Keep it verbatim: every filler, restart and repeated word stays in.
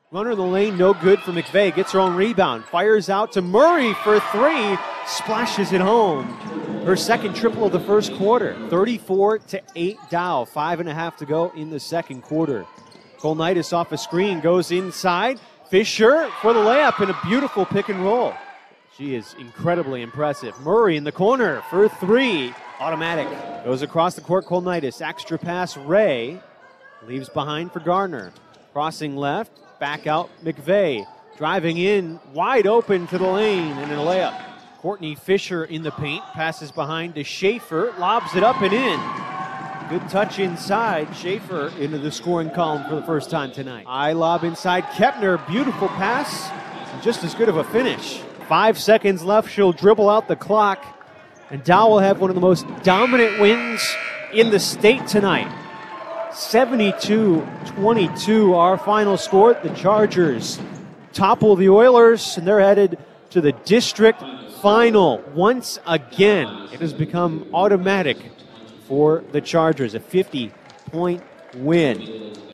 Runner in the lane, no good for McVeigh. Gets her own rebound. Fires out to Murray for three. Splashes it home. Her second triple of the first quarter. thirty-four to eight Dow. Five and a half to go in the second quarter. Kolnitis off a screen, goes inside. Fisher for the layup and a beautiful pick and roll. She is incredibly impressive. Murray in the corner for three. Automatic. Goes across the court, Kolnitis. Extra pass, Ray. Leaves behind for Gardner. Crossing left, back out McVeigh. Driving in, wide open to the lane and a layup. Courtney Fisher in the paint. Passes behind to Schaefer. Lobs it up and in. Good touch inside. Schaefer into the scoring column for the first time tonight. High lob inside. Kepner, beautiful pass. Just as good of a finish. Five seconds left. She'll dribble out the clock. And Dow will have one of the most dominant wins in the state tonight. seventy-two twenty-two, our final score. The Chargers topple the Oilers, and they're headed to the district final once again. It has become automatic for the Chargers, a fifty-point win.